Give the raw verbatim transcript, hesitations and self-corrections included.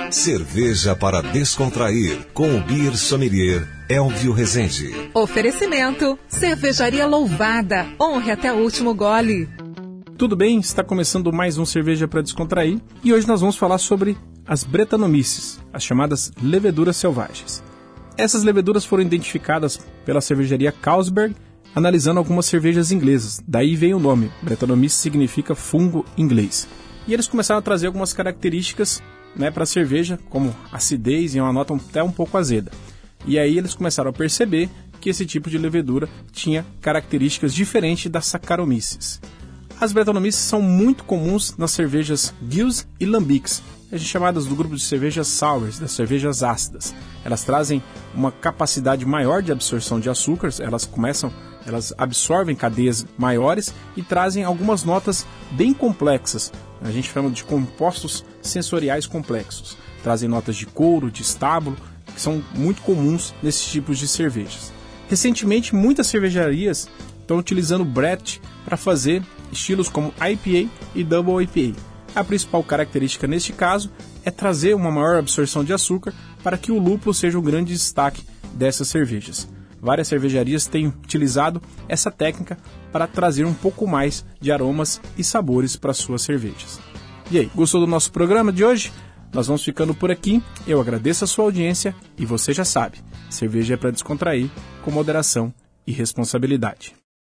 Cerveja para descontrair, com o Beer Sommelier Elvio Rezende. Oferecimento, Cervejaria Louvada, honre até o último gole. Tudo bem? Está começando mais um Cerveja para Descontrair e hoje nós vamos falar sobre as Brettanomyces, as chamadas leveduras selvagens. Essas leveduras foram identificadas pela cervejaria Carlsberg, analisando algumas cervejas inglesas. Daí vem o nome, Brettanomyces significa fungo inglês. E eles começaram a trazer algumas características, né, para a cerveja, como acidez e uma nota até um pouco azeda. E aí eles começaram a perceber que esse tipo de levedura tinha características diferentes das Saccharomyces. As Brettanomyces são muito comuns nas cervejas Gueuze e Lambics, chamadas do grupo de cervejas sours, das cervejas ácidas. Elas trazem uma capacidade maior de absorção de açúcares, elas começam, elas absorvem cadeias maiores e trazem algumas notas bem complexas. A gente chama de compostos sensoriais complexos. Trazem notas de couro, de estábulo, que são muito comuns nesses tipos de cervejas. Recentemente, muitas cervejarias estão utilizando Brett para fazer estilos como I P A e Double I P A. A principal característica neste caso é trazer uma maior absorção de açúcar para que o lúpulo seja o grande destaque dessas cervejas. Várias cervejarias têm utilizado essa técnica para trazer um pouco mais de aromas e sabores para suas cervejas. E aí, gostou do nosso programa de hoje? Nós vamos ficando por aqui. Eu agradeço a sua audiência e você já sabe, cerveja é para descontrair com moderação e responsabilidade.